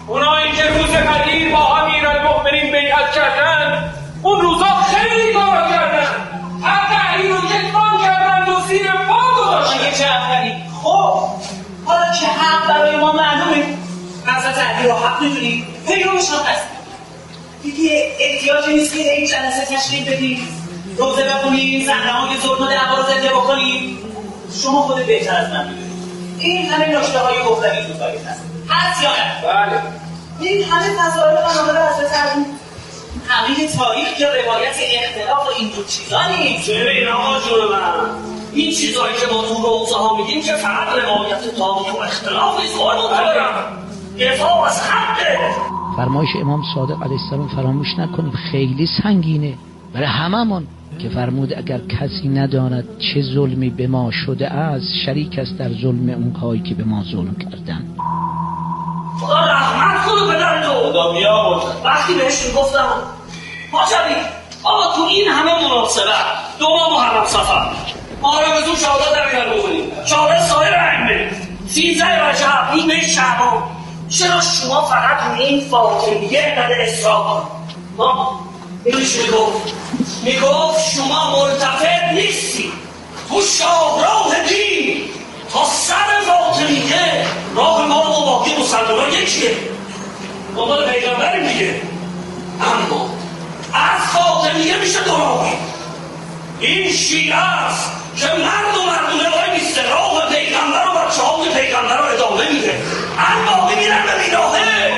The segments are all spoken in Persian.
اونایی که روز قدیر با امیرالمؤمنین بیعت کردن اون روزا خیلی کارا کردن، حتی علی رو کتمان کردن و زیر پا گذاشتن. آقای جعفری خب حالا که حق برای ما معلومه، حضرت علی رو حق میدونی، پیروشان هست دیگه احتیاجی نیست که این جلسه تشکیل بدیم، روزه بخونیم، صحنه‌های ظلم و دعوا رو زنده بکنیم. شما خودت بهتر از من میدونید این همه نکته‌های گفتنی تو تاریخ هست، هست یا نه؟ بله. این همه فضایل مناقب حضرت علی، همه تاریخ یا روایت اختلاف و اینجور چیزا نیست. ببین آقا جون من، این چیزایی که ما تو روزه ها میگیم که فقط روایت تاریخ و اختلاف سوال ندارم، دفاع از حقه. فرمایش امام صادق علیه السلام فراموش نکنید، خیلی سنگینه برای هممون که فرمود اگر کسی نداند چه ظلمی به ما شده است شریک است در ظلم اونهایی که به ما ظلم کردن. خدا رحمت کنه پدر تو. خدا بیامرزه. وقتی بهش گفتم حاجبی آقا تو این همه مناسبت 2 ماه محرم صفر ما رو به زور شهادت در میان بکنیم، شهادت سایر ائمه 13 رجب نیمه شعبان، چرا شما فقط این فاطمیه نده اصرار اینش میگفت شما ملتفت نیستی تو شاهراه دین تا سر فاطمیه راه ما و باقی مسلمان یکیه، دنبال پیغمبریم دیگه. اما از فاطمیه میشه 2 راه، این شیعه است که مرد و مردونه راه نیست، راه پیغمبر و بچه های پیغمبر رو ادامه میده، اما میرن به بیراهه.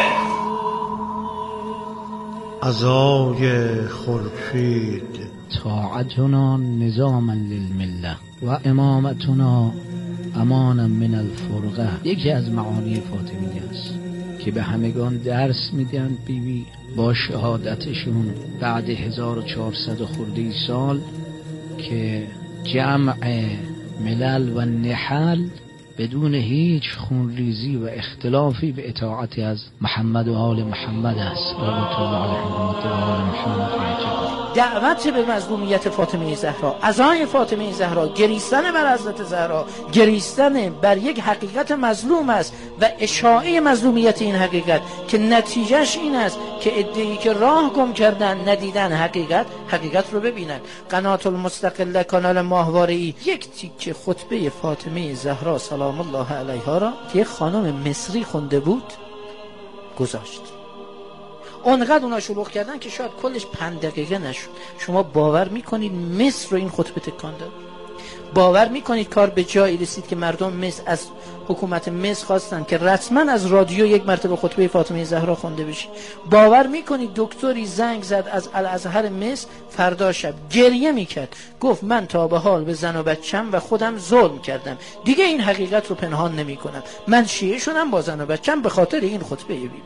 عزای خورشید طاعتنا نظاما للمله و امامتنا امانا من الفرقه یکی از معانی فاطمیه است که به همگان درس میدن. بیبی با شهادتشون بعد 1400 خورده سال که جمع ملل و نحل بدون هیچ خونریزی و اختلافی به اطاعت از محمد و آل محمد است. رحمت الله علیه و آل محمد. دعوت به مظلومیت فاطمه زهرا، عزای فاطمه زهرا، گریستن بر حضرت زهرا، گریستن بر یک حقیقت مظلوم است و اشاعه مظلومیت این حقیقت که نتیجهش این است که عده‌ای که راه گم کردن ندیدن حقیقت رو ببینن. قنات المستقله کانال ماهواره‌ای یک تیکه خطبه فاطمه زهرا سلام الله علیها را که یک خانم مصری خونده بود گذاشت. اونقدر اونا شلوغ کردن که شاید کلش 5 دقیقه نشد. شما باور میکنید مصر رو این خطبه تکان داد؟ باور میکنید کار به جایی رسید که مردم مصر از حکومت مصر خواستن که رسما از رادیو یک مرتبه خطبه فاطمه زهرا خوانده بشه؟ باور میکنید دکتری زنگ زد از الازهر مصر فردا شب گریه میکرد، گفت من تا به حال به زن و بچم و خودم ظلم کردم، دیگه این حقیقت رو پنهان نمیکنم، من شیعه شدم با زن و بچم به خاطر این خطبه بیبی.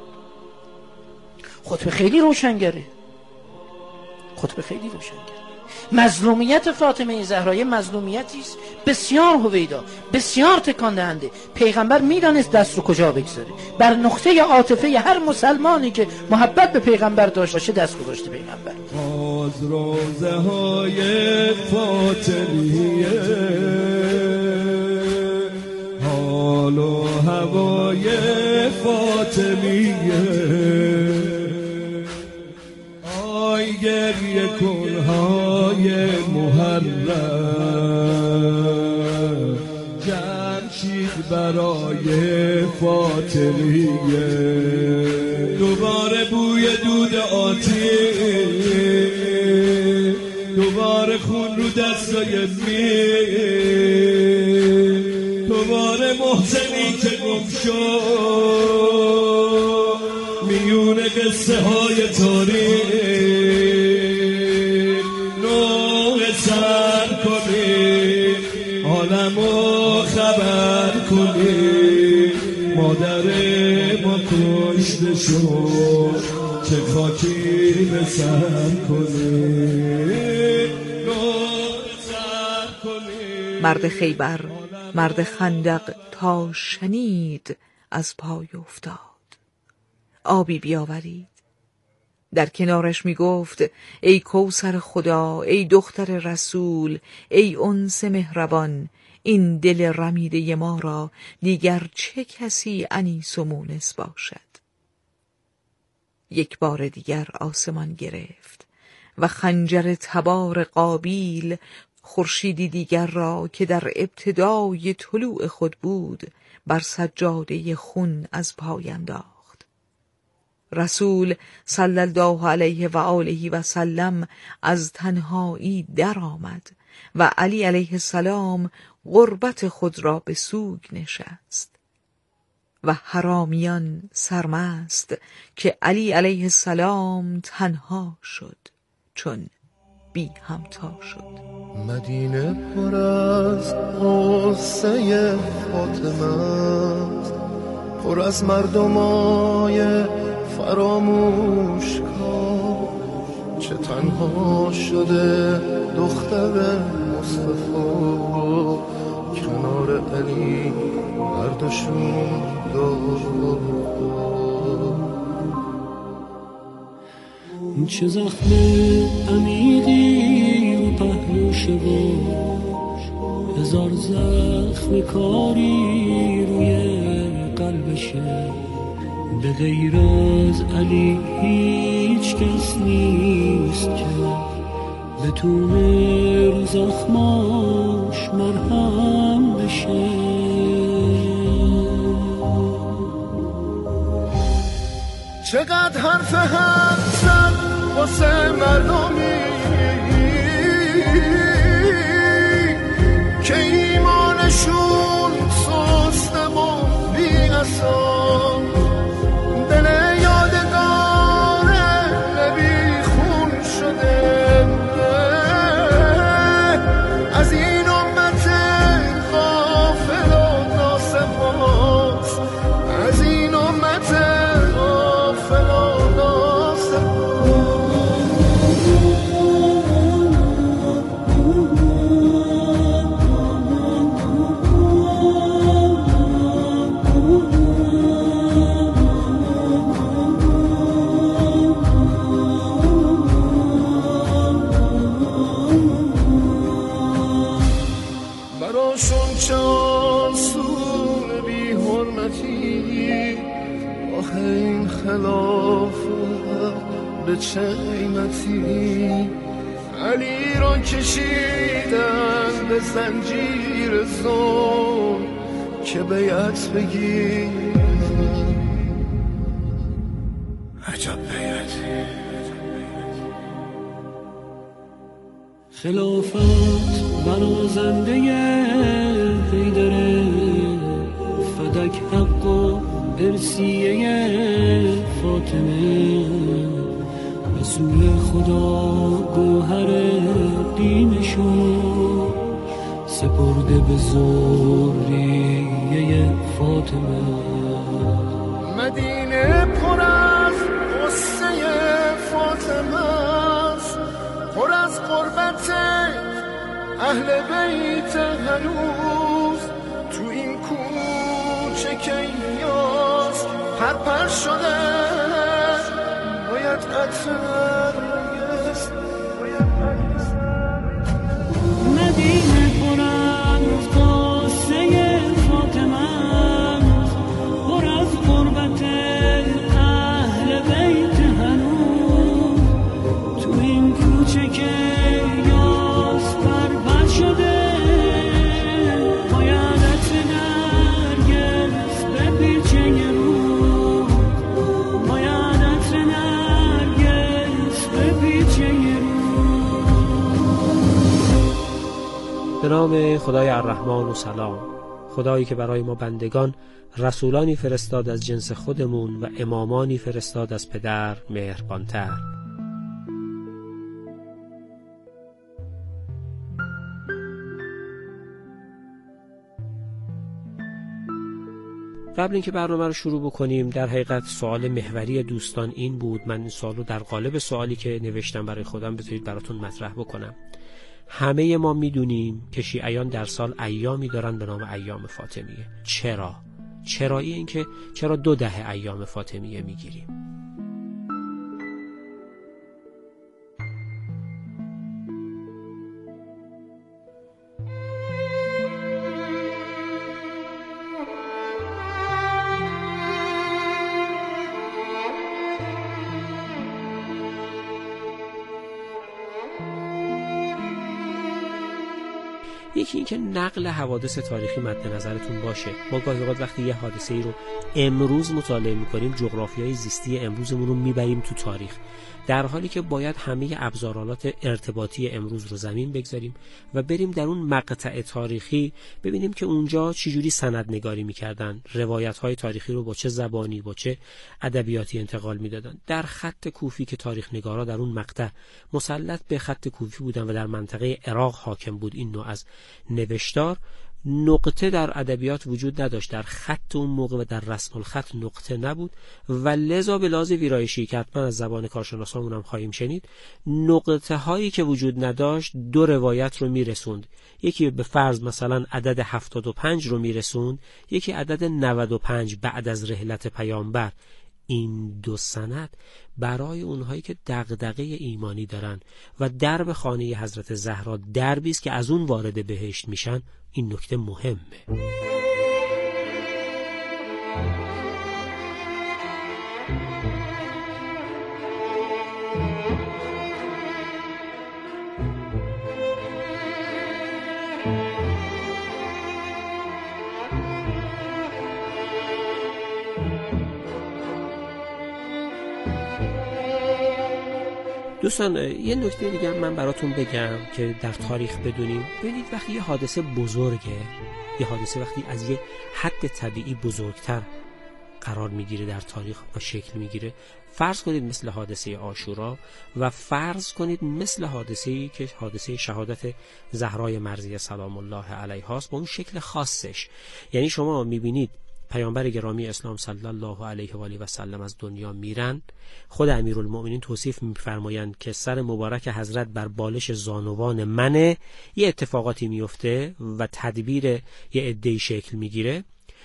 خطبه خیلی روشنگره، خطبه خیلی روشنگره. مظلومیت فاطمه زهرا یه مظلومیتی است بسیار هویدا، بسیار تکان دهنده. پیغمبر میدانست دست رو کجا بگذاره، بر نقطه عاطفه هر مسلمانی که محبت به پیغمبر داشت باشه دست گذاشته پیغمبر. از روزه های فاطمیه حال و هوای فاطمیه گریه کنهای محرم جمشید برای فاطمیه دوباره بوی دود آتیش دوباره خون رو دستای دوباره محسنی که گم شد میون قصه های تاریخ عالمو خبر کنی مادر ما کشته شد چه خاکی به سر کنی. مرد خیبر مرد خندق تا شنید از پای افتاد، آبی بیاورید. در کنارش می گفت ای کوثر خدا، ای دختر رسول، ای انس مهربان، این دل رمیده ما را دیگر چه کسی انیس و مونس باشد. یک بار دیگر آسمان گرفت و خنجر تبار قابیل خورشیدی دیگر را که در ابتدای طلوع خود بود بر سجاده خون از پای انداخت. رسول صلی الله علیه و آله و سلم از تنهایی درآمد و علی علیه السلام غربت خود را به سوگ نشست و حرامیان سرمست که علی علیه السلام تنها شد چون بی همتا شد. مدینه پر از غصه فاطمه، پر از مردمای فراموش کار، چه تنها شده دختر مصطفی کنار علی هر دوشون دار. چه زخم عمیقی و پهلوشه و هزار زخم کاری روی قلبشه، به غیر از علی هیچ کس نیست که بتونه رو زخماش مرهم بشه. چقدر حرف حق زد واسه مردمی که ایمانشون سسته و بی اثر، دل یادگار نبی خون شده از این امت غافل و ناسپاس، از این امت غافل و ناسپاس. براشون چه آسون بی حرمتی، آخه این خلافت به چه قیمتی، علی را کشیدن به زنجیر ظلم که بیعت بگیر. عجب بیعتی. خلافت برازنده حیدره، فدک حق و ارسیه فاطمه، رسول خدا گوهر دینشو سپرده به ذریه فاطمه. مدینه پر از قصه فاطمه است، پر از قربت اهل بیت هنوز، تو این کوچه که یاس پرپر شده باید عطر نرگس. مدینه پر از قصه فاطمه، پر از قربت اهل بیت هنوز، تو این کوچه که یاس پرپر شده باید عطر نرگس به پیچه رو، باید عطر نرگس به پیچه رو. به نام خدای الرحمن و سلام، خدایی که برای ما بندگان رسولانی فرستاد از جنس خودمون و امامانی فرستاد از پدر مهربانتر. قبل اینکه برنامه رو شروع بکنیم، در حقیقت سوال محوری دوستان این بود، من این سوال رو در قالب سوالی که نوشتم برای خودم بذارید براتون مطرح بکنم. همه ما میدونیم که شیعیان در سال ایامی دارن به نام ایام فاطمیه. چرایی این که چرا 2 دهه ایام فاطمیه میگیریم؟ یکی اینکه نقل حوادث تاریخی مد نظرتون باشه. ما گاهی اوقات وقتی یه حادثه‌ای رو امروز مطالعه می‌کنیم، جغرافیای زیستی امروزمون رو میبریم تو تاریخ، در حالی که باید همه ابزارالات ارتباطی امروز رو زمین بگذاریم و بریم در اون مقطع تاریخی ببینیم که اونجا چجوری سندنگاری میکردن، روایت‌های تاریخی رو با چه زبانی، با چه ادبیاتی انتقال میدادن. در خط کوفی که تاریخ نگارا در اون مقطع مسلط به خط کوفی بودن و در منطقه عراق حاکم بود این نوع از نوشتار، نقطه در ادبیات وجود نداشت. در خط اون موقع و در رسم الخط نقطه نبود و لذا به لحاظ ویرایشی که حتما از زبان کارشناسامون هم خواهیم شنید، نقطه هایی که وجود نداشت دو روایت رو میرسوند. یکی به فرض مثلا عدد 75 رو میرسوند، یکی عدد 95 بعد از رحلت پیامبر. این دو سند برای اونهایی که دغدغه ایمانی دارن و درب خانه حضرت زهرا دربی است که از اون وارد بهشت میشن، این نکته مهمه. دوستان یه نکته دیگه من براتون بگم که در تاریخ بدونیم. ببینید وقتی یه حادثه بزرگه، یه حادثه وقتی از یه حد طبیعی بزرگتر قرار میگیره در تاریخ و شکل میگیره، فرض کنید مثل حادثه عاشورا و فرض کنید مثل حادثه‌ای که حادثه شهادت زهرای مرضیه سلام الله علیها است با اون شکل خاصش. یعنی شما میبینید پیامبر گرامی اسلام صلی الله علیه و آله و سلم از دنیا میرن، خود امیرالمؤمنین توصیف میفرمایند که سر مبارک حضرت بر بالش زانوان منه، یه اتفاقاتی میفته و تدبیر یه عده‌ای شکل میگیره.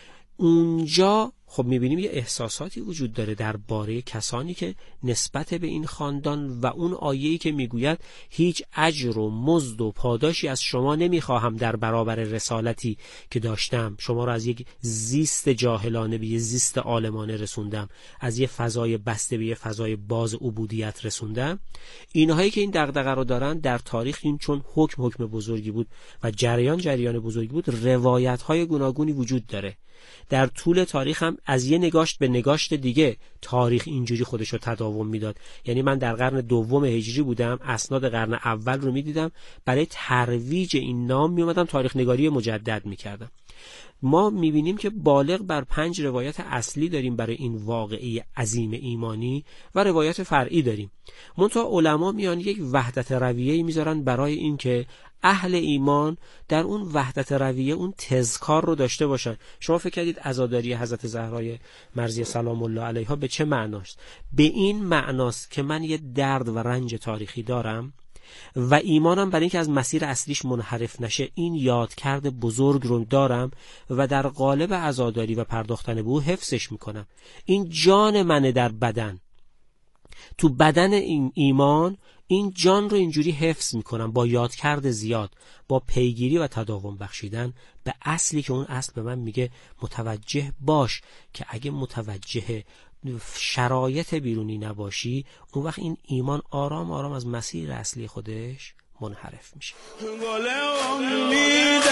اونجا خب میبینیم یه احساساتی وجود داره درباره کسانی که نسبت به این خاندان و اون آیه‌ای که میگوید هیچ اجر و مزد و پاداشی از شما نمیخواهم در برابر رسالتی که داشتم، شما را از یک زیست جاهلانه به یه زیست عالمانه رسوندم، از یه فضای بسته به یه فضای باز عبودیت رسوندم. اینهایی که این دغدغه رو دارن در تاریخ، این چون حکم بزرگی بود و جریان بزرگی بود، روایت‌های گوناگونی وجود داره. در طول تاریخ هم از یه نگاشت به نگاشت دیگه تاریخ اینجوری خودش رو تداوم میداد. یعنی من در قرن دوم هجری بودم، اسناد قرن اول رو میدیدم، برای ترویج این نام میومدم تاریخ نگاری مجدد میکردم. ما میبینیم که بالغ بر 5 روایت اصلی داریم برای این واقعه عظیم ایمانی و روایت فرعی داریم. منتها علما میان یک وحدت رویه‌ای میذارن برای این که اهل ایمان در اون وحدت رویه اون تذکار رو داشته باشن. شما فکر کردید عزاداری حضرت زهرای مرضیه سلام الله علیها به چه معناست؟ به این معناست که من یه درد و رنج تاریخی دارم و ایمانم برای اینکه از مسیر اصلیش منحرف نشه این یادکرد بزرگ رو دارم و در قالب عزاداری و پرداختن به او حفظش میکنم. این جان منه در بدن، تو بدن این ایمان این جان رو اینجوری حفظ میکنم با یادکرد زیاد، با پیگیری و تداوم بخشیدن به اصلی که اون اصل به من میگه متوجه باش که اگه متوجه شرایط بیرونی نباشی، اون وقت این ایمان آرام آرام از مسیر اصلی خودش منحرف میشه. گل امید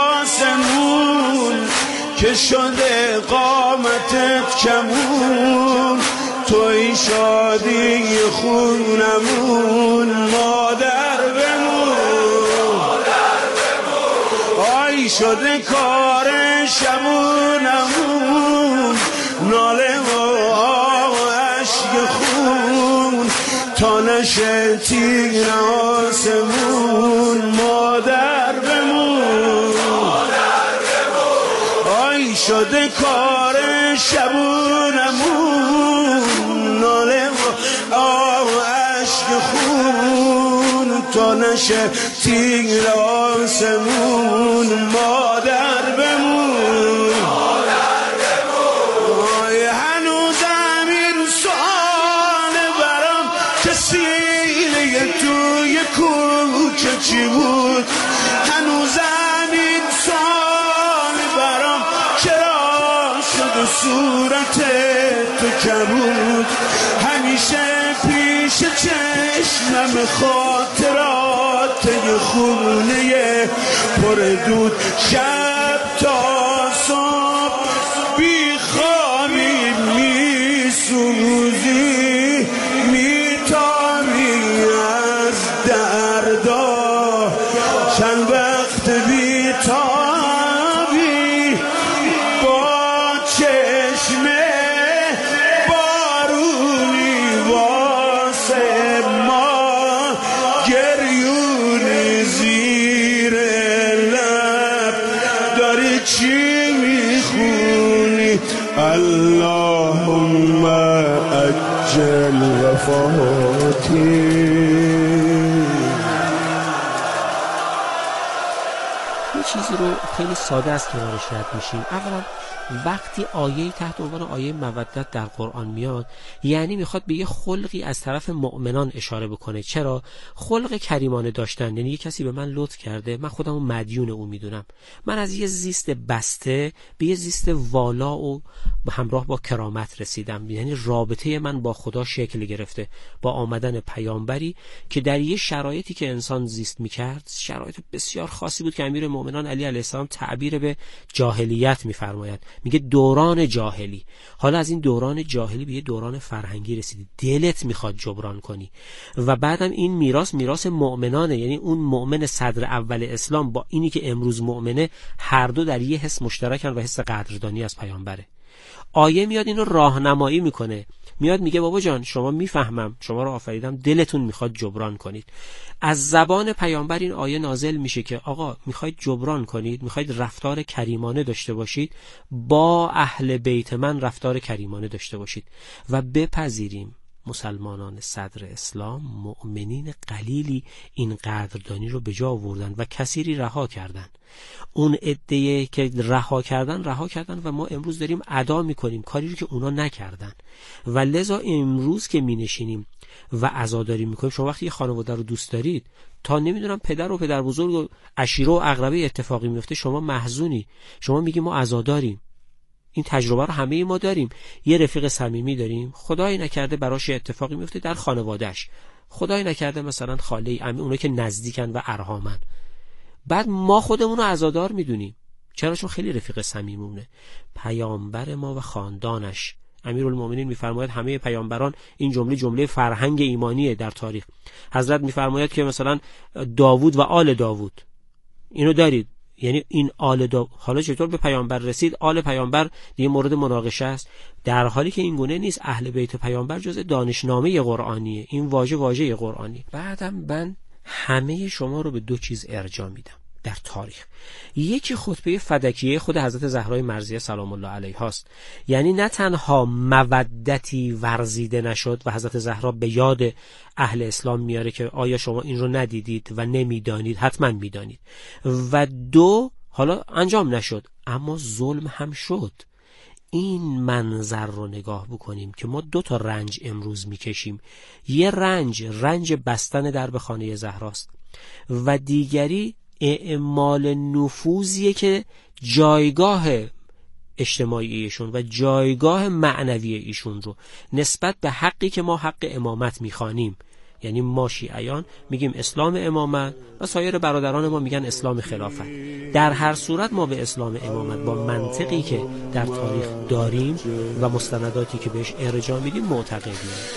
آسمون که شده قامتت کمون، توی شادی خونمون مادر بمون، آی شده کار شمونمون، ناله و عشق خون تا نشه تیر آسمون مادر بمون، آی شده کار شبونمون، ناله و عشق خون تا نشه تیر آسمون مادر بمون، آی هنوزم این سوال برام که سینه توی کوچه چی بود، هنوزم این سوال برام چرا شد صورت تو کبود، همیشه پیش چشمم خاطرات طی خونه پر دود، شب تا صبح بی خوابی می سوزی، می تابی از دردا، چند وقت بی تابی با چشم بارونی واسه ما، گریون زیر لب داری چی میخونی؟ اللهم اجل وفاتی. یه چیزی رو خیلی ساده از کنارش رد میشیم. اولا وقتی آیه تحت عنوان آیه مودت در قرآن میاد، یعنی میخواد به یه خلقی از طرف مؤمنان اشاره بکنه. چرا؟ خلق کریمانه داشتن، یعنی یه کسی به من لطف کرده، من خودمو مدیون او میدونم. من از یه زیست بسته به یه زیست والا و همراه با کرامت رسیدم، یعنی رابطه من با خدا شکل گرفته با آمدن پیامبری که در یه شرایطی که انسان زیست میکرد، شرایط بسیار خاصی بود که امیرالمومنین علی علیه السلام تعبیر به جاهلیت میفرماید. میگه دوران جاهلی. حالا از این دوران جاهلی به یه دوران فرهنگی رسیدی، دلت میخواد جبران کنی. و بعدم این میراث مؤمنانه، یعنی اون مؤمن صدر اول اسلام با اینی که امروز مؤمنه، هر دو در یه حس مشترکن و حس قدردانی از پیامبره. آیه میاد اینو راهنمایی میکنه، میاد میگه بابا جان شما میفهمم، شما رو آفریدم، دلتون میخواد جبران کنید. از زبان پیامبر این آیه نازل میشه که آقا میخواید جبران کنید، میخواید رفتار کریمانه داشته باشید، با اهل بیت من رفتار کریمانه داشته باشید و بپذیریم مسلمانان صدر اسلام، مؤمنین قلیلی این قدردانی رو به جا آوردن و کثیری رها کردن. اون عده‌ای که رها کردن و ما امروز داریم ادا میکنیم کاری رو که اونا نکردن. و لذا امروز که مینشینیم و عزاداری میکنیم، شما وقتی یه خانواده رو دوست دارید، تا نمیدونم پدر و پدر بزرگ و عشیره و اقربه اتفاقی میفته، شما محزونی، شما میگی ما عزاداریم. این تجربه رو همه ما داریم. یه رفیق صمیمی داریم، خدای نکرده براش اتفاقی میفته در خانواده‌اش، خدای نکرده مثلا خاله، عمه، اونا که نزدیکن و ارحامن، بعد ما خودمون رو عزادار میدونیم. چرا؟ چون خیلی رفیق صمیمونه. پیامبر ما و خاندانش، امیرالمومنین میفرماید همه پیامبران، این جمله فرهنگ ایمانیه در تاریخ. حضرت میفرماید که مثلا داوود و آل داوود، اینو دارید، یعنی این آل داوود. حالا چطور به پیامبر رسید؟ آل پیامبر دیگه مورد مناقشه است، در حالی که این گونه نیست. اهل بیت پیامبر جزء دانشنامه قرآنیه، این واژه قرآنی. بعدم من همه شما رو به دو چیز ارجاع میدم در تاریخ. یکی خطبه فدکیه خود حضرت زهرای مرضیه سلام الله علیها است، یعنی نه تنها مودتی ورزیده نشد و حضرت زهرا به یاد اهل اسلام میاره که آیا شما این رو ندیدید و نمیدانید، حتما میدانید، و دو، حالا انجام نشد اما ظلم هم شد. این منظر رو نگاه بکنیم که ما دو تا رنج امروز میکشیم. یه رنج بستن درب خانه زهراست و دیگری اعمال نفوذیه که جایگاه اجتماعی ایشون و جایگاه معنوی ایشون رو نسبت به حقی که ما حق امامت میخوانیم، یعنی ما شیعیان میگیم اسلام امامت و سایر برادران ما میگن اسلام خلافت. در هر صورت ما به اسلام امامت با منطقی که در تاریخ داریم و مستنداتی که بهش ارجاع میدیم معتقدیم.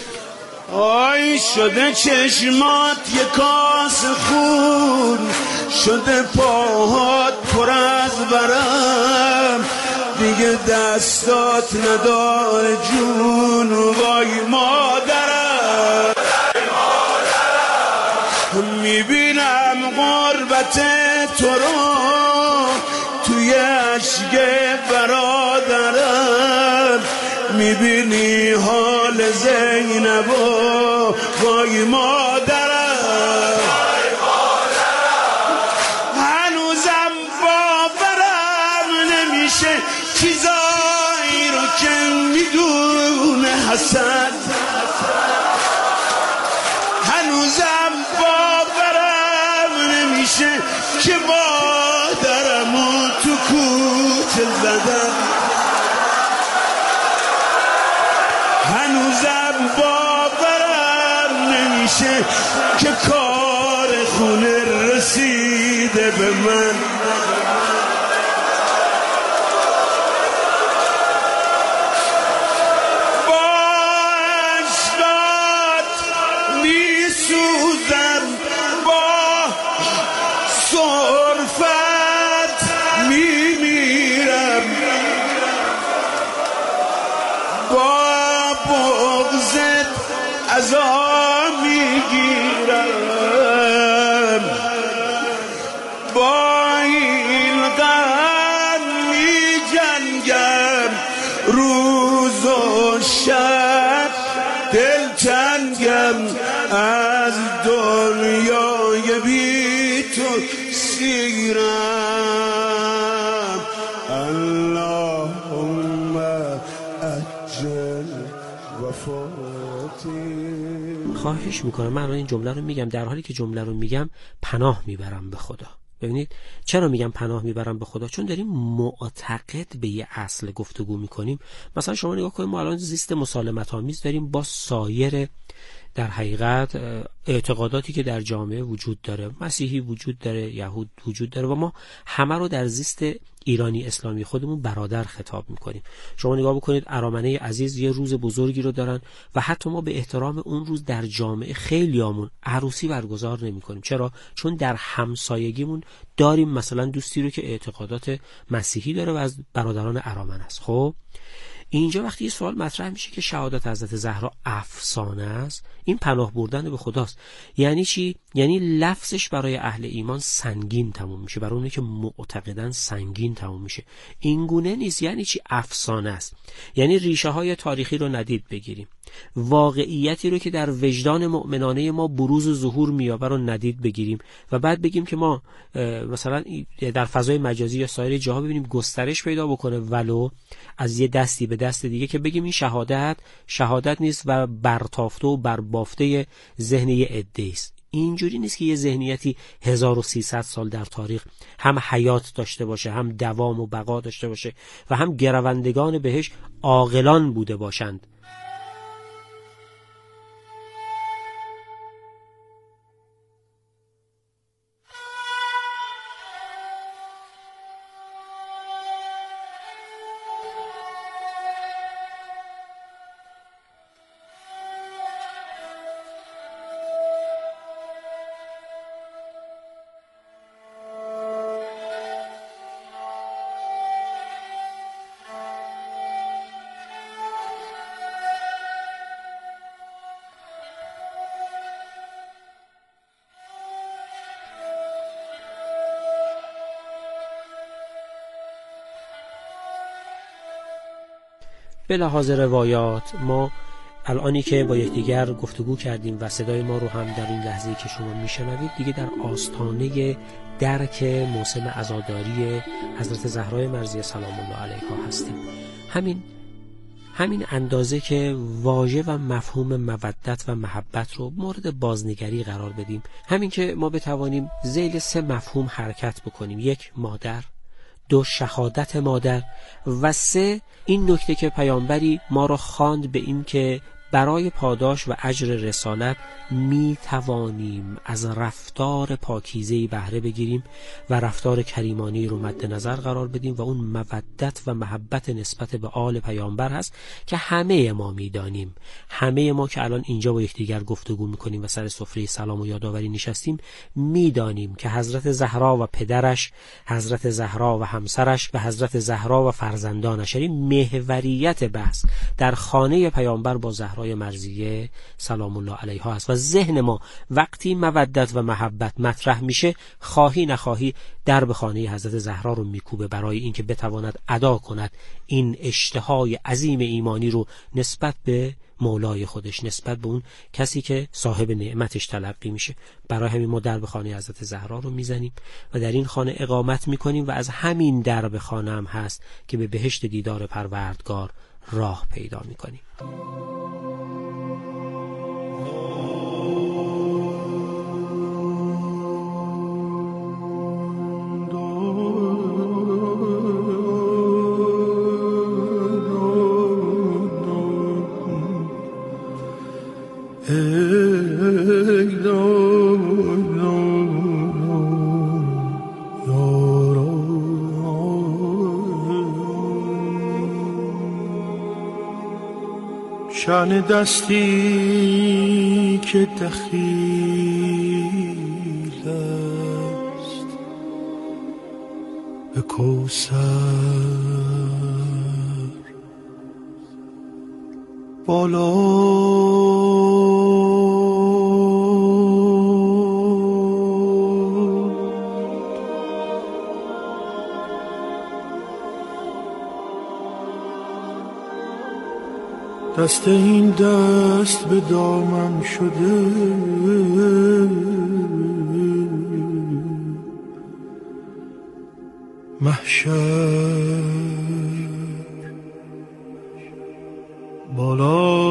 آی شده چشمات یه کاس خون، شده پاهات پر از ورم، دیگه دستات نداره جون، وای مادرم. میبینم غربت تو رو توی اشک برادرم، میبینی حال زینب و وای مادرم. هنوزم باورم نمیشه چیزایی رو که میدونه حسن، هنوزم باورم نمیشه که مادرمو تو کوچه زدم، هنوزم باورم نمیشه که کار خونه رسیده به من. از دنیای بی تو سیرم. اللهم اجل وفاتی. خواهش میکنم من این جمله رو میگم، در حالی که جمله رو میگم پناه میبرم به خدا. ببینید چرا میگم پناه میبرم به خدا؟ چون داریم معتقد به یه اصل گفتگو میکنیم. مثلا شما نگاه کنید، ما الان زیست مسالمت آمیز داریم با سایر در حقیقت اعتقاداتی که در جامعه وجود داره. مسیحی وجود داره، یهود وجود داره و ما همه رو در زیست ایرانی اسلامی خودمون برادر خطاب میکنیم. شما نگاه بکنید ارامنه عزیز یه روز بزرگی رو دارن و حتی ما به احترام اون روز در جامعه خیلیامون عروسی برگزار نمیکنیم. چرا؟ چون در همسایگیمون داریم مثلا دوستی رو که اعتقادات مسیحی داره و از برادران ارامن است. خب اینجا وقتی یه سوال مطرح میشه که شهادت حضرت زهرا افسانه است، این پناه بردن به خداست. یعنی چی؟ یعنی لفظش برای اهل ایمان سنگین تموم میشه، برای اونی که معتقدن سنگین تموم میشه. این گونه نیست. یعنی چی افسانه است؟ یعنی ریشه های تاریخی رو ندید بگیریم، واقعیتی رو که در وجدان مؤمنانه ما بروز و ظهور میابه رو ندید بگیریم و بعد بگیم که ما مثلا در فضای مجازی یا سایر جاها ببینیم گسترش پیدا بکنه ولو از یه دستی به دست دیگه که بگیم این شهادت نیست و برتافته و بربافته ذهن یه عده‌ای است. اینجوری نیست که یه ذهنیتی 1300 سال در تاریخ هم حیات داشته باشه، هم دوام و بقا داشته باشه و هم گروندگان بهش عاقلان بوده باشند. به لحاظ روایات ما الانی که با یکدیگر گفتگو کردیم و صدای ما رو هم در این لحظه‌ای که شما میشنوید دیگه در آستانه درک موسم عزاداری حضرت زهرای مرضیه سلام الله علیها هستیم. همین اندازه که واژه و مفهوم مودت و محبت رو مورد بازنگری قرار بدیم، همین که ما بتوانیم ذیل 3 مفهوم حرکت بکنیم: 1 مادر، 2 شهادت مادر و 3 این نکته که پیامبری ما را خواند به این که برای پاداش و اجر رسالت می توانیم از رفتار پاکیزه‌ای بهره بگیریم و رفتار کریمانه‌ای رو مد نظر قرار بدیم و اون مودت و محبت نسبت به آل پیامبر هست که همه ما میدانیم. همه ما که الان اینجا با یکدیگر گفتگو میکنیم و سر سفره سلام و یادآوری نشستیم میدانیم که حضرت زهرا و پدرش، حضرت زهرا و همسرش و حضرت زهرا و فرزندانش، یعنی محوریت بحث در خانه پیامبر با زهرای مرضیه سلام الله علیها است. و ذهن ما وقتی مودت و محبت مطرح میشه خواهی نخواهی درب خانه حضرت زهرا رو میکوبه برای اینکه بتواند ادا کند این اشتهای عظیم ایمانی رو نسبت به مولای خودش، نسبت به اون کسی که صاحب نعمتش تلقی میشه. برای همین ما درب خانه حضرت زهرا رو میزنیم و در این خانه اقامت میکنیم و از همین درب خانه هم هست که به بهشت دیدار پروردگار راه پیدا میکنیم. ای شأن دستی که دخیل است به کوثر بالا. دست این دست به دامم شده محشر بالا.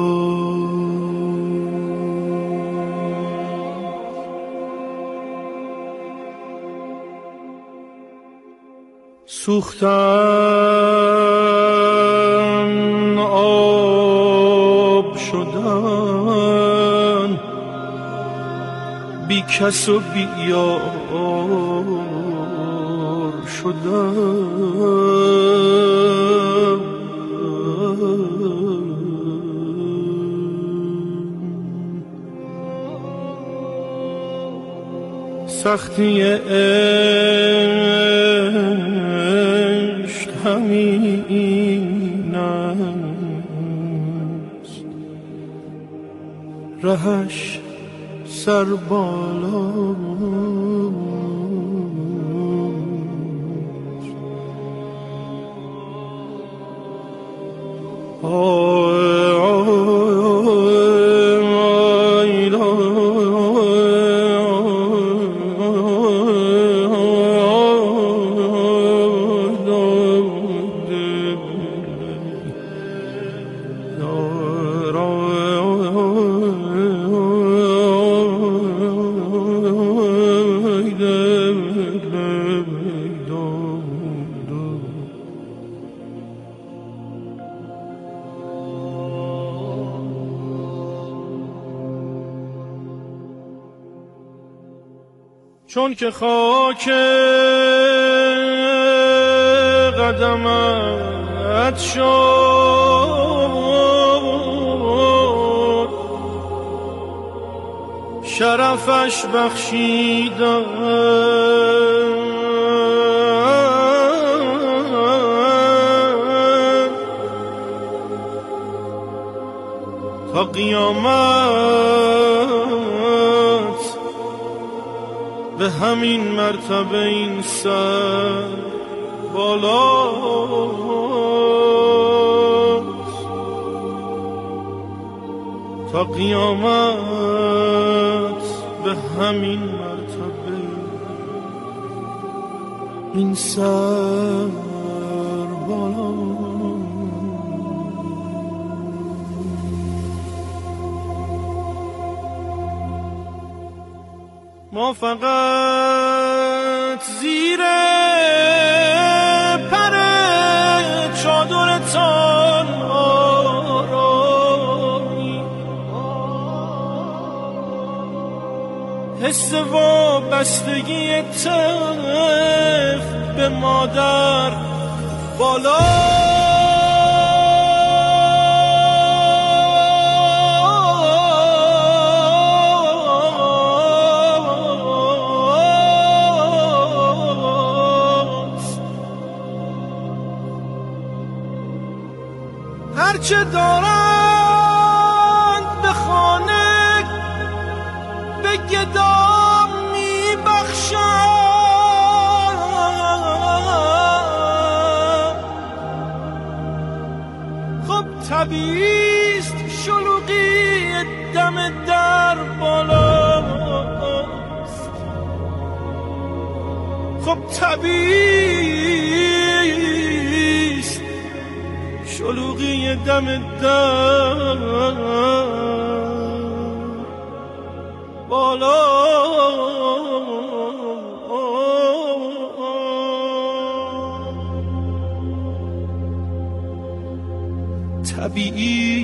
سوختن آب شدن بی کس و بی یار شدن سختی عشق همین است رهش سر بالا. چون که خاک قدمت شد شرفش بخشیدم تا قیامت به همین مرتبه این سر بالاست تا قیامت به همین مرتبه این سر بالاست. ما فقط زیر پر چادرتان آرامی حس وابستگی طفل به مادر بالا. هرچه دارند به خانه به گدا می بخشند خب طبیعیست شلوغی دم در بالاست خب طبیعیست شلوغی دم در بالا. طبیعی